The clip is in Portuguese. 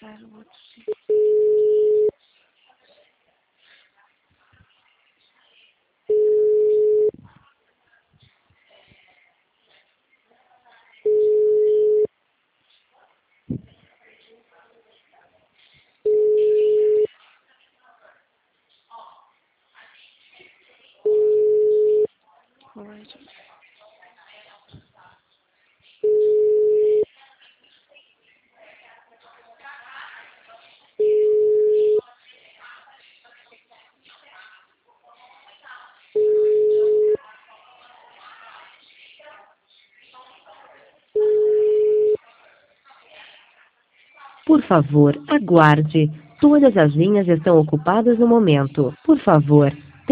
passar o outro sim. Por favor, aguarde. Todas as linhas estão ocupadas no momento. Por favor,